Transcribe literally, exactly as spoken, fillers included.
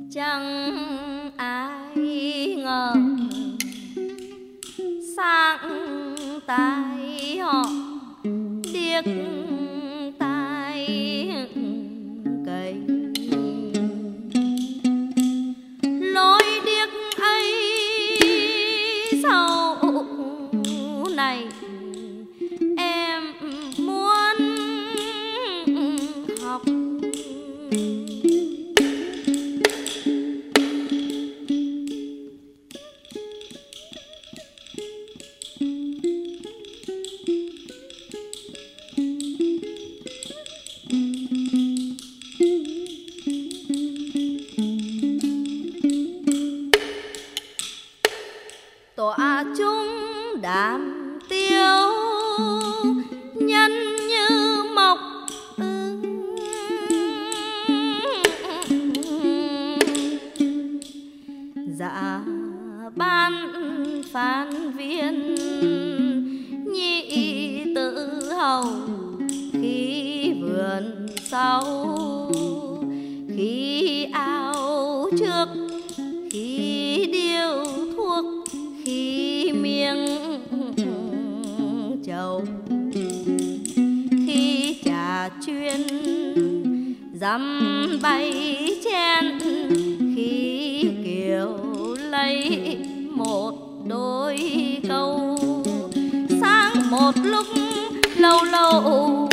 chẳng ai ngờ sáng tai họ điếc tai cầy lối điếc ấy sau này em muốn học. Tỏa chúng đàm tiêu nhân như mộc dạ ban phán viên nhị tự hầu khi vườn sau khi ao trước khi điêu thuốc khi miếng chầu khi trà chuyên dăm bay chen khi kiều lấy một đôi câu sáng một lúc lâu lâu